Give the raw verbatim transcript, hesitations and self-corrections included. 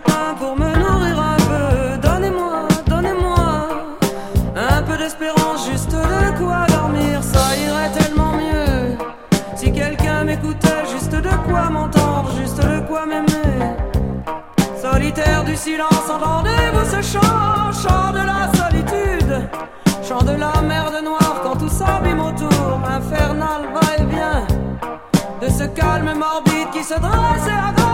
pain pour me nourrir un peu. Donnez-moi, donnez-moi un peu d'espérance, juste de quoi dormir. Ça irait tellement mieux si quelqu'un m'écoutait, juste de quoi m'entendre, juste de quoi m'aimer. Solitaire du silence, entendez-vous ce chant, chant de la solitude, chant de la merde noire quand tout s'abîme autour. Infernal va-et-vient de ce calme morbide qui se dresse et agresse